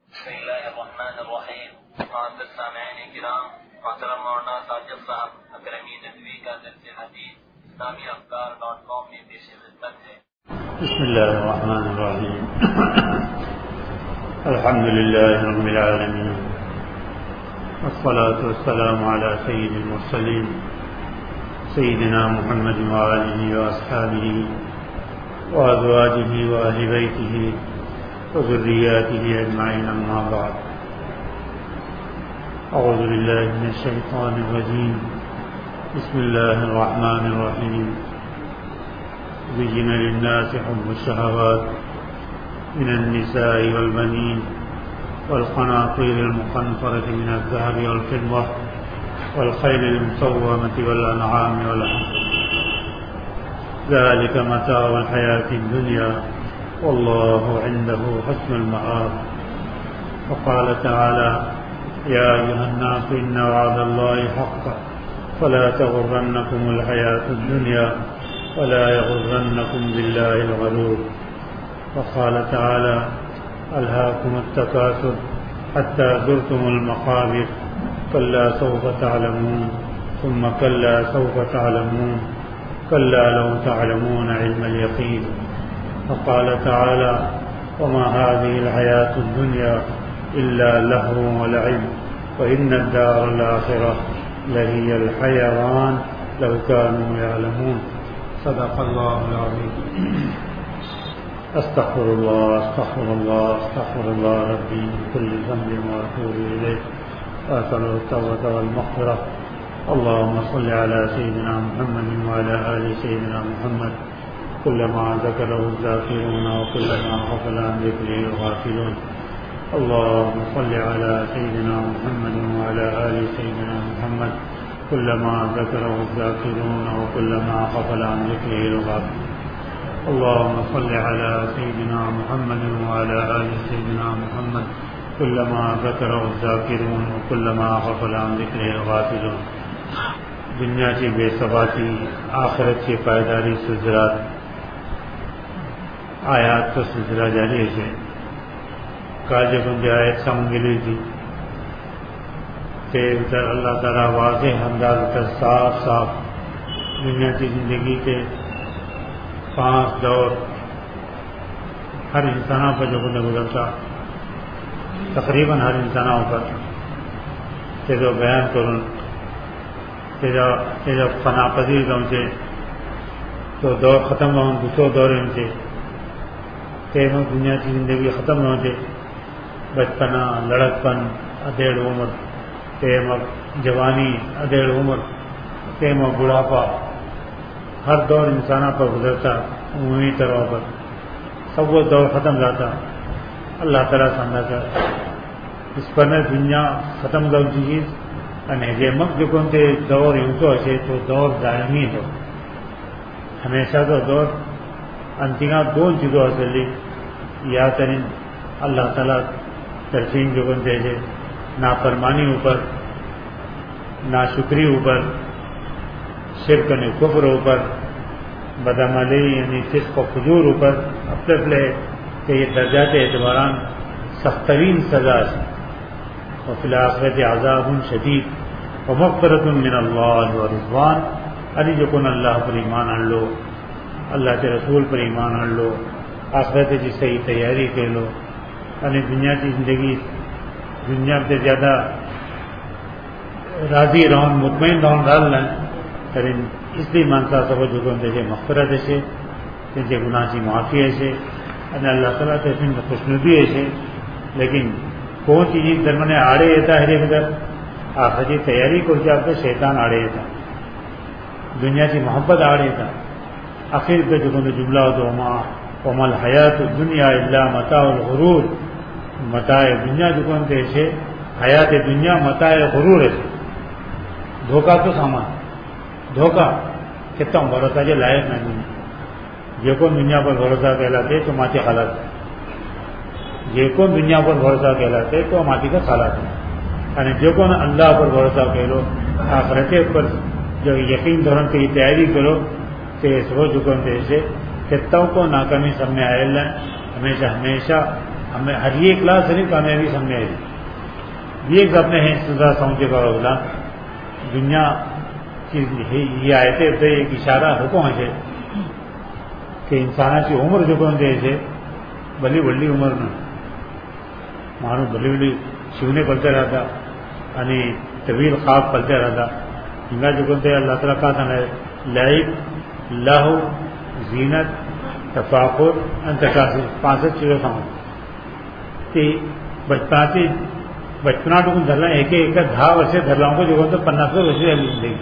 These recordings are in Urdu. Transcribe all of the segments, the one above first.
بسم اللہ الرحمن الرحیم. معزز سامعین کرام، محترم مولانا ساجد صاحب اکرمی ندوی کا درس حدیث اسلامیافکار.com میں پیش خدمت ہے. بسم اللہ الرحمن الرحیم. الحمد للہ رب العالمین، والصلاة والسلام علی سید المرسلین سیدنا محمد وآلہ وأصحابہ وأزواجہ وأہل بیتہ وذریاتہ اجمعین، اما بعد. اعوذ باللہ من الشیطان الرجیم. بسم اللہ الرحمن الرحیم. زین للناس حب الشہوات من النساء والبنین والقناطیر المقنطرة من الذهب والفضة والخيل المسومة والأنعام والحرث ذلك متاع الحياة الدنيا والله عنده حسن المآب. وقال تعالى: يا أيها الناس إن وعد الله حق فلا تغرنكم الحياة الدنيا ولا يغرنكم بالله الغرور. وقال تعالى: ألهاكم التكاثر حتى زرتم المقابر كلا سوف تعلمون ثم كلا سوف تعلمون كلا لو تعلمون علم اليقين. وقال تعالى: وما هذه الحياة الدنيا إلا لهو ولعب وإن الدار الآخرة لهي الحيوان لو كانوا يعلمون. صدق الله العظيم. استغفر الله استغفر الله استغفر الله ربي من كل ذنب وأتوب إليه وأسأله التوبة والمغفرة. اللهم صل على سيدنا محمد وعلى آل سيدنا محمد كلما ذكره الذاكرون وكلما غفل عن ذكره الغافلون. اللهم صل على سيدنا محمد وعلى آل سيدنا محمد كلما ذكره الذاكرون وكلما غفل عن ذكره الغافلون. اللهم صل على سيدنا محمد وعلى آل سيدنا محمد كلما ذكره الذاكرون وكلما غفل عن ذكره الغافلون. دنیا کی بے ثباتی، آخرت کی پائیداری سلسلات آیات کا سلسلہ جاری ہے. کاج بندے آیت سمجھ تھی کہ ادھر اللہ تعالیٰ واضح انداز کر صاف صاف دنیا کی زندگی کے 5 دور ہر انسانوں پر جو گزرتا، تقریباً ہر انسانوں پر جو بیان کروں جب فنا پذیر پہنچے تو دور ختم ہوں، دوسرے دور سے دنیا کی زندگی ختم نہ ہوتے، بچپنا، لڑکپن، ادھیڑ عمر، جوانی، ادھیڑ عمر، بڑھاپا، ہر دور انسانوں پر گزرتا عمومی طور پر سب وہ دور ختم جاتا. اللہ تعالیٰ سمجھا کر اس پر دنیا ختم کر چیز یہ مک جو کونتے دور یوں تو اچھے تو دور دائمی دو ہمیشہ تو دور انتنا دو چیزوں اصلی یا ترین اللہ تعالیٰ ترسیم جو کونتے ہے نافرمانی اوپر، ناشکری اوپر، شرک و کفر اوپر، بدعملی یعنی فسق و فجور اوپر اپنے کہ یہ درجات اعتباران سخت ترین سزا ہے. وفی الآخرت عذاب شدید ومغفرۃ من اللہ ورضوان. علی جو کن اللہ پر ایمان آن لو، اللہ کے رسول پر ایمان آن لو، آخرت کی صحیح تیاری کر لو. یعنی دنیا کی زندگی دنیا سے زیادہ راضی رہن، مطمئن رہن ڈال لیں لیکن اس لیے مانتا سب جو کن دیکھے مغفرت ایسے جن گناہ کی معافی ایسے اللہ تعالیٰ سے خوشنودی ایسے. لیکن کون سی چیز درمانے آڑے رہتا ہے ادھر آخر کی تیاری کو کیا ہوتا، شیطان آڑے رہتا، دنیا کی محبت آڑے رہتا. آخر پہ جو جملہ ہو تو وما الحیات الدنیا الا متاع الغرور. متاع دنیا جو کون ایسے حیات دنیا متاع غرور ایسے دھوکہ تو سامان دھوکہ کتنا بھروسہ جو لائق نہیں دنیا یہ کون دنیا پر بھروسہ کہلاتے تو ماتی حالت، یہ کون دنیا پر بھروسہ کہلاتے تو ماتی کا حالت ہے. یعنی جو کون اللہ پر بھروسہ کہلو، آخرت پر جو یقین دوران کی تیاری کرو کہ اس وہ جو کون ایسے کتوں کو ناکامی سامنے آئے ہمیشہ ہمیں ہر یہ کلاس صرف کامیابی سامنے آئی یہ اپنے ہیں سمجھے گا دنیا کی یہ آیتیں ایک اشارہ حکم ہے کہ انساناची عمر جو کوण द्यायचे भली व्हडली उमर ना माणूस भली व्हडली शिवने पलते राहता आणि तवील खाब पलते राहता हिंगा जो कोण ते अल्लाह ताला का सांगणार लाईब लाहू झीनत तफाकुर आणि तकासुर 5 चीजों सांगू ते बचपना टुकून धरला एक 10 वर्ष धरला को जो कोण 50 वर्ष झाली जिंदगी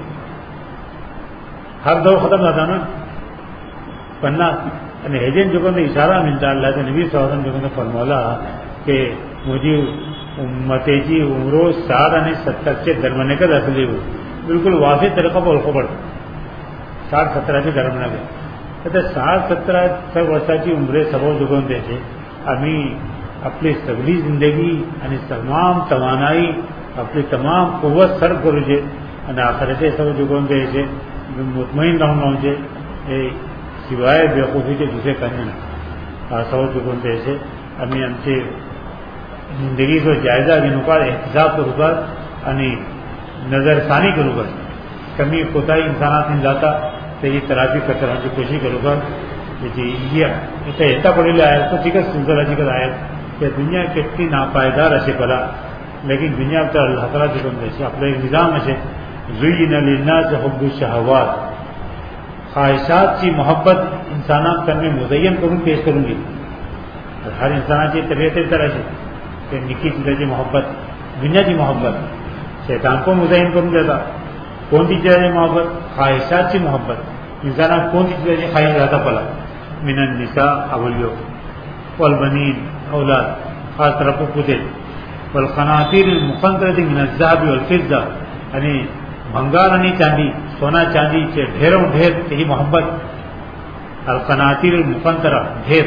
हर दौर खत्म जाता ना 50 અને હેજન જો કોને ઈશારા મિલતા અલ્લાહ કે નબી સલ્લલ્લાહુ અલૈहि વસલ્લમ ફરમાલા કે मुझे उम्मतेची उम्रो 60 आणि 70 चे दरम्यान का असली बिलकुल वाफी तरीका ओळखू पडतो 60-70 च्या दरम्यान तर 60-70 वर्षाची उमरे सबव जुगवून द्यायचे आम्ही आपली सगळी जिंदगी आणि तमाम तवानाई आपली तमाम कुवत सर्व करूचे आणि आखिरते सब जुगवून द्यायचे मुतमईन राहून राहूचे शिवाय बेवकूफीचे दुसरे काही नाही असं चुकून द्यायचे आम्ही आमचे जिंदगीचो जायजा घेवपाक एहतिसाब करपाक आणि नजरसानी करपाक कमी कोताही इंसानांतल्यान जाता तेजी तराफी करपाची कोशिश करपाक तेजी येता पडिल्ली आयत तो तिकच सुंदराची कथ आयत कि दुनिया कितली नापायदार अशें कला लेकिन दुनिया भितर अल्लाह ताला चुकून द्यायचे आपलो एक निजाम अशें ज़ुय्यिना लिन्नासि हुब्बु शहवात ख्वाहिशात की मोहब्बत इंसानाक तन्ने मुज़य्यन करून पेश करून दिली हर इंसानाची तबीयत तर अशी कि निकी चीजाची मोहब्बत दुनियाची मोहब्बत शैतान को मुज़य्यन करून देता कोणती चीजाची मोहब्बत ख्वाहिशाची मोहब्बत इंसानाक कोणती चीजाची ख्वाहिश राहता पला मिनन निसा अवलियो वल बनीन औलाद खास तरह पुते वल खनातीर मुक़ंतरती मिन अज़्ज़ाब वल फिज़्ज़ा आणि भंगार आणि चांदी सोना चांदीचे ढेरों ढेर ही मोहब्बत अल कनातीर मुक़ंतरा ढेर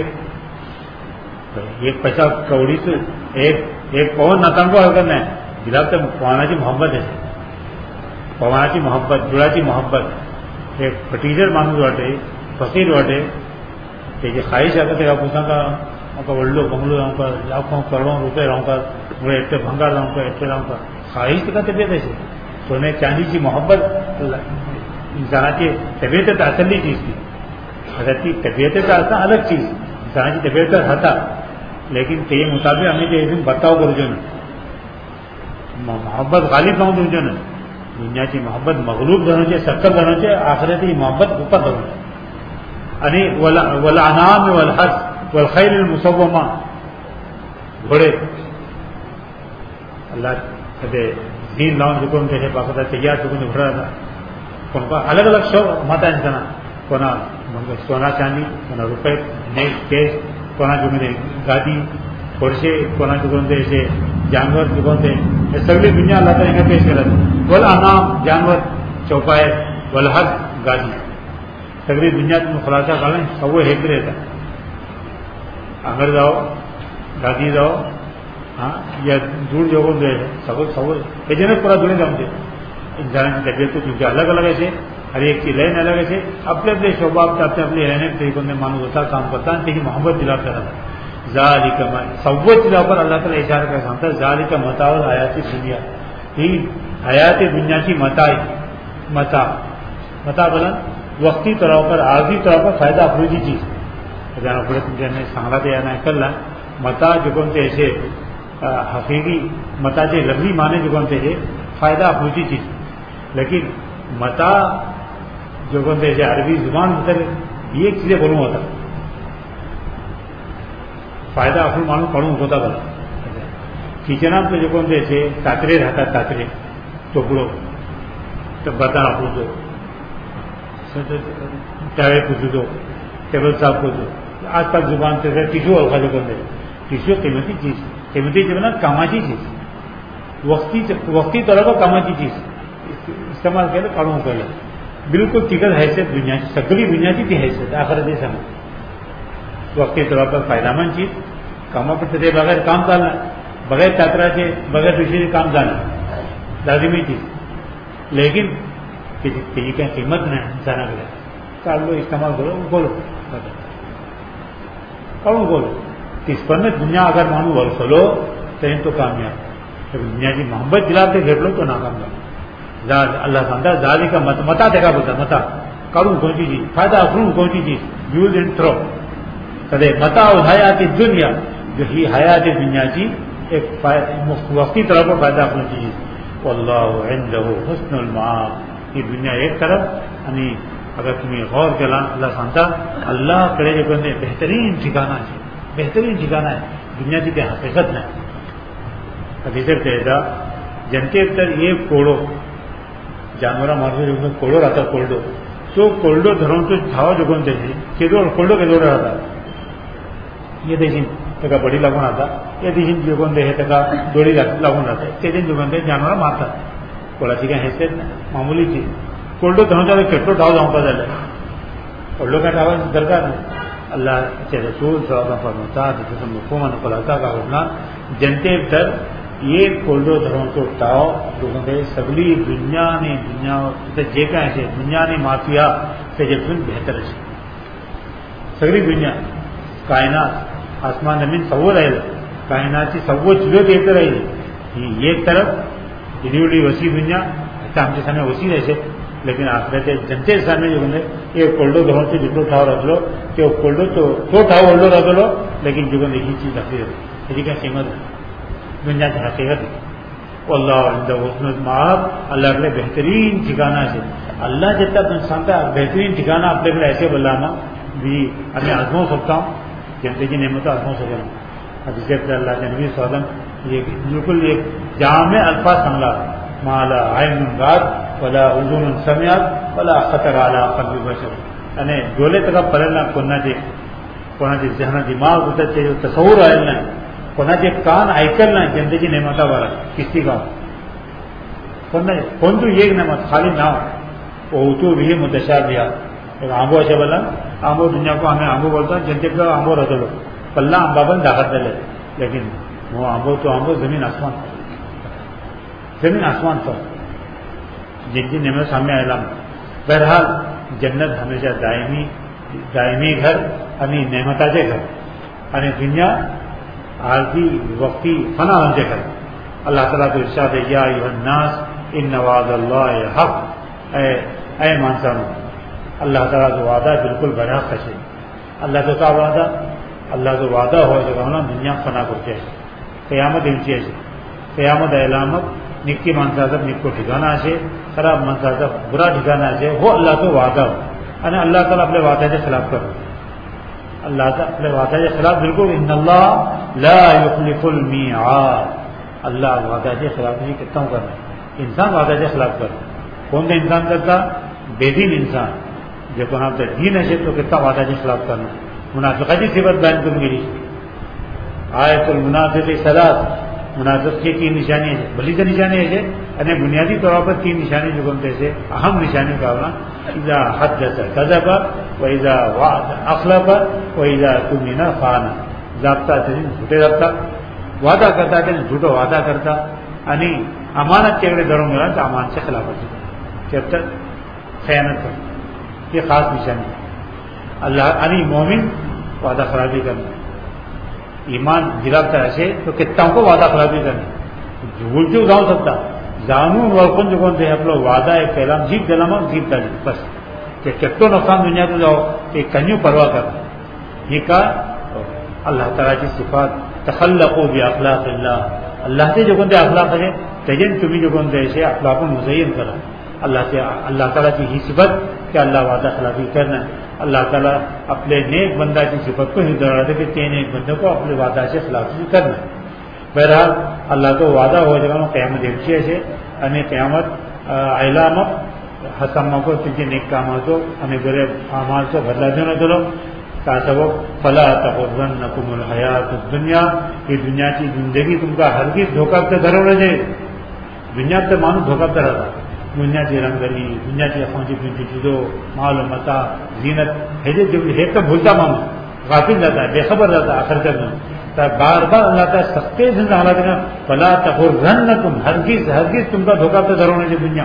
एक पैसा कौड़ी से एक पवन नतांको हरकत नाही दिला तर पवनाची मोहब्बत आहे पवनाची मोहब्बत जुळाची मोहब्बत एक टीचर माणूस वाटे फकीर वाटे त्याची ख्वाहिश आहे ते पुस्तका म्हाका व्हडलो बंगलो रावंका लाखो करोडो रुपये रावंका मुळे एकटे भंगार रावंका एकटे रावंका ख्वाहिश तिका तबीयत अशी सोने चांदीची मोहब्बत इंसानाची तबीयत असली चीज थी अगर ती तबीयत असता अलग चीज इंसानाची तबीयत हाता लेकिन ते मुताबिक हमें जो दिन बर्ताव करूचो ना मोहब्बत गालिब जाऊन दिवचो ना दुनियाची मोहब्बत मगलूब जावचे सक्कल जावचे आखिरती मोहब्बत ऊपर जावचे आणि वल अनाम वल हज वल खैल मुसव्वमा घोडे अल्लाह कदे दीन लावून चुकून त्याचे पाकता तयार चुकून घोडा कोणा अलग अलग शौक मत आहे त्यांना कोणा सोना चांदी कोणा रुपये नेक केस कोणा चुकून गादी खोडशे कोणा चुकून ते असे जानवर चुकून ते हे सगळी दुनिया अल्लाह ताला पेश करत वल अनाम जानवर चौपाय वल हज गादी सगळी दुनिया तुम्ही खुलासा काढून सगळं हेकडे येतात आंगर जाओ गादी जाओ हाँ या दूर जो दे सगळं त्याच्यानेच पुरा जुळे जमते इंसानाची तब्येत तुमची अलग अलग असे हर एक की लाईन अलग असे आपले आपले शोभा आपले आपले रहने तरीके माणूस होता काम करता आणि त्याची मोहब्बत दिला करता जालिका सव्वत चिलावर अल्लाह ताला इशारा काय सांगतात जालिका मतावल हयाती दुनिया ही हयाती दुनियाची मता आहे मता बोला वक्ती तौर पर आरजी तौर पर फायदा अफरोजी चीज त्यानं पुढे तुमच्याने सांगला ते यानं ऐकला मता जो कोणते असे हकीकी मताचे लफ्जी माने जो कोणते है फायदा अफरोजी चीज लेकिन मता जो कोणते अरबी जुबान भीतर एक चीजें बोलूं होता फायदा अफरू माणूस काढून होता बघा किचनात जो कोणते तात्रे राहतात तात्रे टोपडो तर बर्तन आपलतो त्यावे पुसतो टेबल साफ करतो आसपास जुबान त्याचा टिश्यू ओळखायचं कोणते टिश्यू किंमती चीज किंमतीची म्हणा कामाची चीज वक्ती तौर कामाची चीज इस्तेमाल केलं काढून केलं बिलकुल तिकट हैसियत दुनियाची सगळी दुनियाची ती हैसियत आखिर ते सांगा वक्ती तौर पर फायदामंद चीज कामापुरतं ते बघायला काम चालणार बघायला तात्राचे बघायला दुसरी काम झालं लाजिमी चीज लेकिन त्याची काही किंमत नाही इंसानाकडे चाललो इस्तेमाल करो बोलो काढून बोलो کہ اس پر میں دنیا اگر مانو ورسلو تو کامیاب، جب دنیا کی محبت دلاتے گھر لو تو ناکامیاب. اللہ سمجھا ذالی کا متا دیکھا بولتا متا کروں کون سی چیز فائدہ افروں کون سی چیز یوز اینڈ تھرو کدے متا حیات دنیا جو ہی حیات دنیا کی ایک وقتی طرح پر فائدہ افروں کی چیز. واللہ عنده حسن المآب، یہ دنیا ایک طرف یعنی اگر تمہیں غور کر اللہ سمجھا اللہ کرے جو بندے بہترین ٹھکانا ہے، بہترین ٹھکانا ہے دنیا کی کہ حقیقت میں حدیث کہتا جنتے اندر یہ کوڑو جانور مارو جو کوڑو رہتا کولڈو تو کولڈو دھروں تو جھاؤ جو کون دیکھیں کدو کولڈو کے دور رہتا یہ دیکھیں تک بڑی لگن آتا یہ دیکھیں جو کون دیکھے تک دوڑی لگن رہتا ہے دن جو کون دے جانور مارتا کوڑا چیزیں حیثیت معمولی چیز کولڈو دھروں جاتے کٹو ڈھاؤ جاؤں پہ چلے کولڈو کا ڈھاوا درکار نہیں. اللہ کے رسول صلی اللہ علیہ وسلم جسے مفہوم خلاصہ کا ہونا جنتے در یہ کولڈو دھروں تو ٹاؤ جو سگلی دنیا نے جے کا ہے دنیا نے مافیا سے جب بہتر ہے سگلی دنیا کائنات آسمان زمین سب رہے کائنات کی سب چیزیں بہتر رہی یہ ایک طرف اتنی بڑی وسیع دنیا ہم کے سامنے وسیع رہے لیکن آخرت جنتے سامنے جو بندے یہ کولڈو دھروں سے جتنا ٹھاؤ رکھ لو کہ وہ کولڈو تو ٹھاؤ اولڈو رکھ لو لیکن جو بندے یہ چیز رکھتی ہے یہ کیا قیمت ہے دنیا کی حقیقت. اللہ عنده حسن المآب، اللہ کے بہترین ٹھکانا ہے. اللہ جتنا انسان کا بہترین ٹھکانا اپنے کے ایسے بلانا بھی ہمیں آزمو سکتا ہوں جنتے کی نعمت آزمو سکتا ہوں. حدیث اللہ کے نبی صلی اللہ علیہ وسلم یہ بالکل ایک جامع الفاظ سمجھا ما لا عین رات ولا اذن سمعت ولا خطر علی قلب بشر یعنی دولے تک پرنا کونا چاہیے ذہن دماغ ہوتا چاہیے تصور آئل نہ کونا چاہیے کان آئیکل نہ زندگی نعمتہ والا کسی کا کون تو یہ نعمت خالی نہ ہو وہ تو بھی متشابہ آمبو اچھا بلا آمبو دنیا کو ہمیں آمبو بولتا ہے جنتے کا آمبو رہ دو پلہ آمبا بند داخت دے لیکن وہ آمبو تو آمبو زمین آسمان پر جن کی نعمت سامنے اعلان. بہرحال جنت ہمیشہ دائمی گھر یعنی نعمت کے گھر یعنی دنیا عارضی وقتی فنا ہونے گھر. اللہ تعالیٰ کو ارشاد ہے یا ایھا الناس ان وعد اللہ حق، اے مانسانو اللہ تعالیٰ کا وعدہ بالکل برحق ہے. اللہ تو کا وعدہ اللہ کا وعدہ ہو جگہ دنیا فنا کرتے ہیں قیامت انچی ہے قیامت علامت نکی مانسا سب نک کو ٹھکانا ہے خراب مانسا سب برا ٹھکانا ہے وہ اللہ کو وعدہ ہو یعنی اللہ تعالیٰ اپنے وعدے کے خلاف کرو. اللہ تعالیٰ اپنے وعدے کے خلاف بالکل ان اللہ لا یخلف المیعاد، اللہ وعدہ کے خلاف نہیں کہتا ہوں کرنا. انسان وعدہ کے خلاف کر کون سا انسان کرتا بے دین انسان جو کو نام دین ہے تو کتنا وعدہ کے خلاف کرنا. منافقتی صفت بیان کروں گی آیت المنافق ثلاث منافق کی 3 نشانی ہے بلی سے نشانی ہے یعنی بنیادی طور پر 3 نشانی جو بنتے سے اہم نشانی کا ہونا اذا حدث کذب و اذا وعد اخلف و اذا اؤتمن خان. ضابطہ ترین جھوٹے ضابطہ وعدہ کرتا کہ جھوٹا وعدہ کرتا یعنی امانت کے اگلے دروں میں تو امان سے خلاف ہوتی جب تک خیانت کر. یہ خاص نشانی اللہ یعنی مومن وعدہ خرابی کرنا ایمان گراتا ایسے تو کتنا کو وعدہ خرابی کرنا جھول کیوں جاؤ سکتا جانوں ورکن جو کون تھے اپنا وعدہ ایک کلام جیت دلاما جیت دل بس کہ کتوں نقصان دنیا کو جاؤ کہ کنیوں پرواہ کرنا. یہ کا اللہ تعالیٰ کی صفات تخلقوا باخلاق اللہ اللہ سے جو کون تھے اخلاق ہے تجن تمہیں جو کون تھے ایسے اخلاق کو مزین کرا اللہ سے اللہ تعالیٰ کی ہی صفت کہ اللہ وعدہ خلافی کرنا. اللہ تعالیٰ اپنے نیک بندہ کی صفت کو ہی دہراتے کہ تین ایک بندے کو اپنے وعدہ سے خلافی کرنا. بہرحال اللہ کو وعدہ ہو جگہ قیامت ایسی ایسے یعنی قیامت علامت حسامہ کو تجھے نیک کامات ہو ہمیں برے اعمال سے بدلا دینا چلو تاکہ فلا تغرنکم الحیات الدنیا یہ دنیا کی زندگی تم کا ہرگز دھوکہ سے دھرو رہ جائے. دنیا سے مانو دھوکہ سے رہتا دنیا کی رنگلی دنیا کی اخوانچی پنچی چیزوں مال و متا زینت ہے تو بھولتا مانو غافل رہتا ہے بے خبر رہتا ہے آخر کرنا بار بار اللہ تعالیٰ سختے زندہ حالات میں فلا تغرنکم ہرگز تم کا دھوکہ سے دھرو رہ دنیا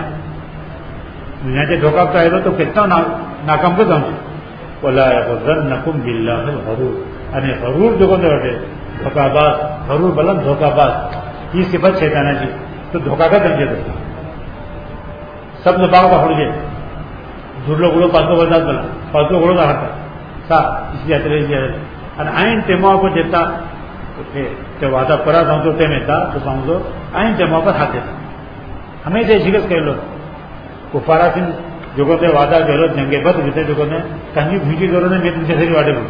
سے دھوکہ کا ہے تو کتنا ناکام کو جاؤں ولا یغرنکم باللہ الغرور અને غرور جو کو دے دھوکہ باز غرور بلند دھوکہ باز یہ صفت شیطانہ جی تو دھوکہ کا درجے دے سب لباؤ کا ہوڑے دھرلو گڑو پالتو برداد بلا پالتو گڑو دا ہٹا سا اس لیے اترے جی اور آئین ٹیموں کو دیتا کہ وعدہ پرا سمجھو ٹیم تھا تو سمجھو آئین ٹیموں پر ہاتھ دیتا ہمیں سے شکست کہہ لو کفارا سن جو کو تے وعدہ کہہ لو جنگے بد بیتے جو کو نے کہیں بھیجی ضرورت ہے میں تم سے صحیح واڑے بول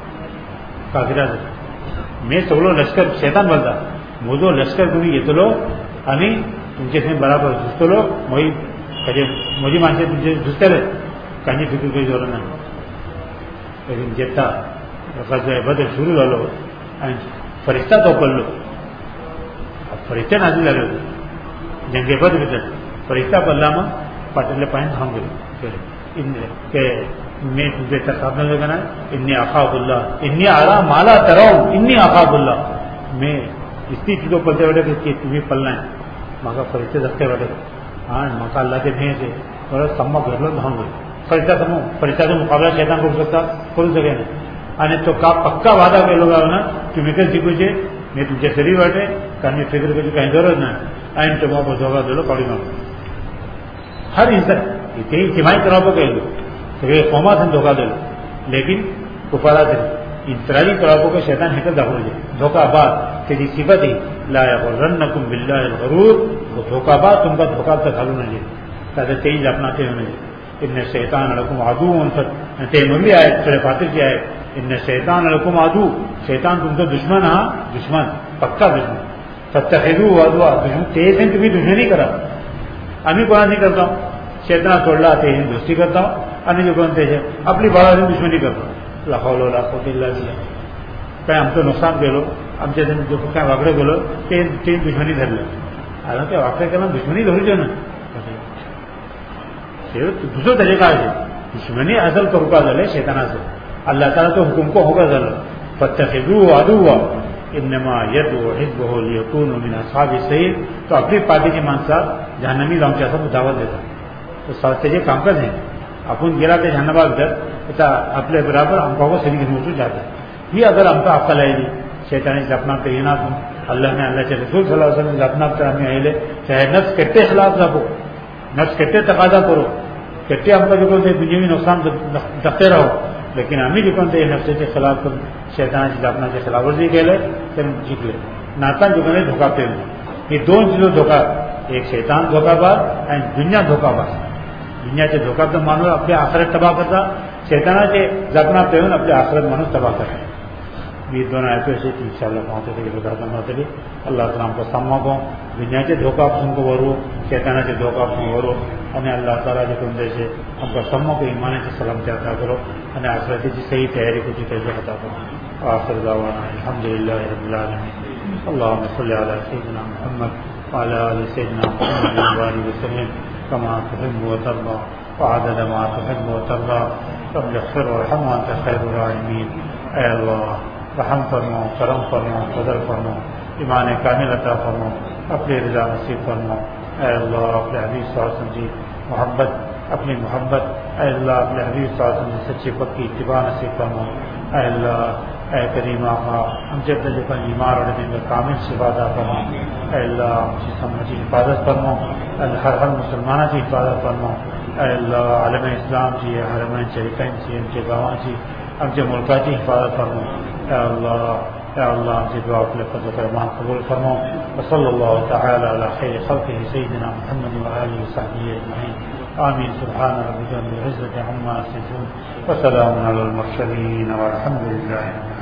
کافرہ سے میں سولو لشکر شیطان بولتا مجھو لشکر کو یہ تو لو ہمیں تم سے برابر جھستے لو وہی مجھے مانچے تم سے جھستے رہے کہیں فکر کوئی ضرورت نہیں لیکن جتنا غزوہ بدر شروع لو فرشتہ تو کر لو اب فرشتہ نازل لگے جنگے بدر بیتے فرشتہ پر لاما پاٹلے پائیں ہم گئے کہ میں تجھے تصاب نہ لگنا انی اخاف اللہ انی آرا مالا تراؤں انی اخاف اللہ میں اس کی چیزوں پلتے بیٹھے کہ تمہیں پلنا ہے ماں کا فرشتے رکھتے بیٹھے ہاں ماں کا اللہ کے بھیے سے تھوڑا سما گھر لو ہم گئے فرشتہ سے مقابلہ شیطان کر سکتا کر سکے نا અને તો કા પક્કા વાદા કરેલો ના કે મેં કઈ શીખ્યું છે મેં તુજે શરીર વાટે કારની ફિકર કરી કઈ જરૂર ના આઈન તો બાપો ધોકા દેલો કાઢી નાખો હર ઇન્સાન તે સિમાઈ કરવા કહેલું કે કોમા થઈને ધોકા દેલો લેકિન કુફારા થઈને ઇતરાજી કરવા કે શૈતાન હેકર દાખલ છે ધોકા બાદ તેની સિફત ही ला यगुरन्नकुम बिल्लाहि الغرور वो धोखा बाद तुमका धोखा तक खालू नहीं ताकि तेज अपनाते होने इन शैतान लकुम आदुउन ते नबी आए सूरह फातिर की आए इन शैतान लकुम आदू शैतान तुमको दुश्मन हाँ दुश्मन पक्का दुश्मन फत्तखिदू अदवा दुश्मन तेज हैं तुम्हें दुश्मनी करा अमी कोई नहीं करता हूँ शैतान तोड़ला तेज दोस्ती करता हूँ अन्य जो कौन तेज है अपनी बाबा से दुश्मनी करता हूँ ला हौल वला कुव्वता इल्ला बिल्लाह कहीं हम तो नुकसान के लो अब जैसे जो क्या वाकड़े बोलो तेज दुश्मनी धर ले हालांकि वाकड़े करना दुश्मनी धरी जो ना दूसरा तरीका है दुश्मनी असल तो रुका दले शैताना से अल्लाह ताला तो हुकुम को होगा दल फत्तखिदू अदुवा इन्नमा यदउ हिज़्बहु लियकूनु मिन अस्हाबि सईर तो अपनी पार्टी के मानसा जहन्नमी लामचा सब दावत देता तो साथ ये काम कर हैं अपन गिरा के जहन्नमात दर तो अपने बराबर हमको को सही हो जाता है ये अगर हमको अक्ल है शैतानी से अपना तैनात हूँ अल्लाह ने अल्लाह के रसूल सल्लल्लाहु अलैहि वसल्लम अपना हमें आइले चाहे नफ्स कट्टे खिलाफ रखो नफ्स कट्टे तकाजा करो कट्टे हमको जो कहते दुनियावी नुकसान दखते रहो लेकिन हमें जो कहते नफ्स के खिलाफ शैतान से अपना के खिलाफ वर्जी के ले फिर जीत ले नाता जो कहते धोखा पे ये दो चीजों धोखा एक शैतान धोखाबाज एंड दुनिया धोखाबाज दुनिया से धोखा तो मानो अपने आखिरत तबाह करता शैतान से जपना पे अपने आखिरत मानो तबाह कर ये दोनों आयतों से इंशाअल्लाह पहुंचे थे बताता माते अल्लाह ताला हमको सम्मा को दुनिया से धोखा को वरो शैतान से धोखा को वरो અને અલ્લાહ તાલા જે કહે છે हमको सम्मा को ईमान से सलामती अता करो અને आखिरत की सही तैयारी को जी कैसे अता करो आखिर दावाना अल्हम्दुलिल्लाह रब्बिल आलमीन अल्लाहुम्मा सल्लि अला सय्यिदिना मुहम्मद व अला आलि सय्यिदिना मुहम्मद व आलिहि वसल्लम कमा तुहिब्बु व तर्दा व अदद मा तुहिब्बु व तर्दा रब्बि इग़फिर वरहम व अंत खैरुर राहिमीन ऐ अल्लाह रहम फरमाओ करम फरमाओ फजल फरमाओ ईमान कामिल अता फरमाओ अपनी रज़ा नसीब फरमाओ ऐ अल्लाह अपने हबीब सल्लल्लाहु अलैहि वसल्लम की मोहब्बत अपनी मोहब्बत ऐ अल्लाह अपने हबीब सल्लल्लाहु अलैहि वसल्लम की सच्ची पक्की इत्तिबा नसीब फरमाओ ऐ अल्लाह ऐ करीम आका हम जब तक जो बीमार और दिन में कामिल शिफा अता फरमाओ ऐ अल्लाह हमसे समझ की हिफाजत फरमाओ हर मुसलमान की हिफाजत फरमाओ ऐ अल्लाह आलम इस्लाम जी हरमैन शरीफैन जी उनके गाँव जी हमसे मुल्का की हिफाजत फरमाओ ऐ अल्लाह हमसे दुआ अपने फज़ल रहमान कबूल फरमाओ वसल्लल्लाहु तआला अला खैर खल्क़िही सय्यिदिना मुहम्मद व आलिहि व सहबिहि अजमईन आमीन सुब्हान रब्बिका रब्बिल इज़्ज़ति अम्मा यसिफून व सलामुन अलल मुरसलीन वल्हम्दुलिल्लाहि